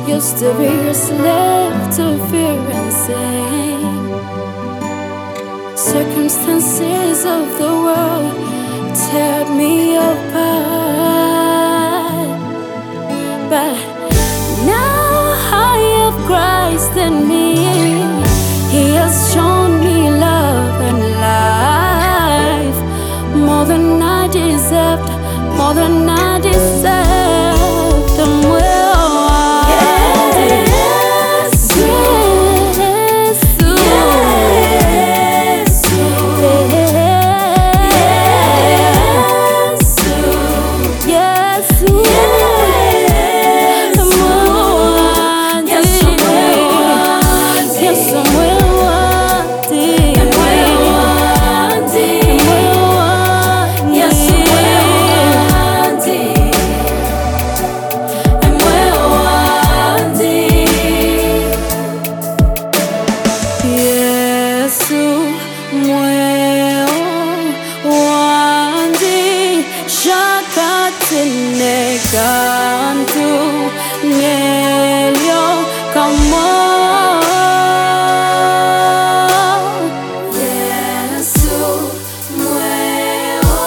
Used to be a slave to fear and sin. Circumstances of the world tear me apart, but now I have Christ in me. He has shown me love and life, more than I deserved, more than I deserved. I'm well. Canto nell'io como Yesu mweo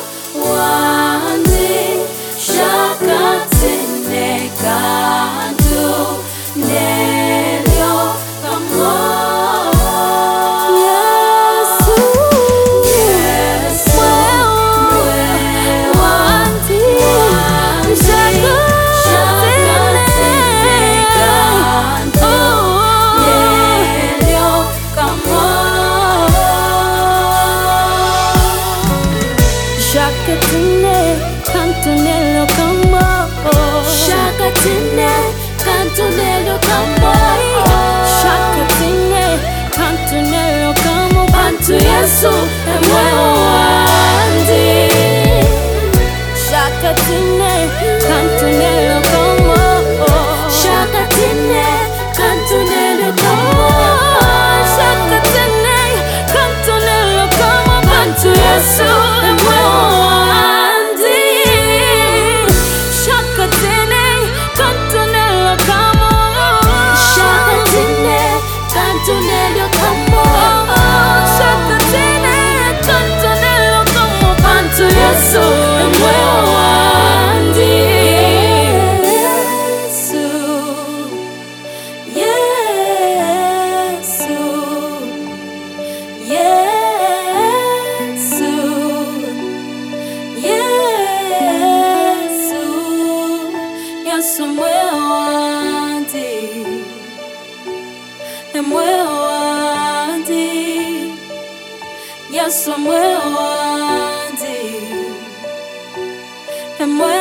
wandi shakatene canto nell'io como Shakatene, cantonello combo. Shakatene, cantonello combo. Shakatene, cantonello combo. Bantu Yesu, emweo wandi. Shakatene, cantonello combo. Shakatene, cantonello combo. Shakatene, cantonello combo. Bantu Yesu, emweo wandi. Shakatene, cantonello combo. Shakatene, cantonello combo. Shakatene, cantonello combo. Bantu Yesu, emweo wandi. Yesu, Yesu, Yesu, Yesu, mweo wandi, mweo wandi, Yesu, mweo wandi, mweo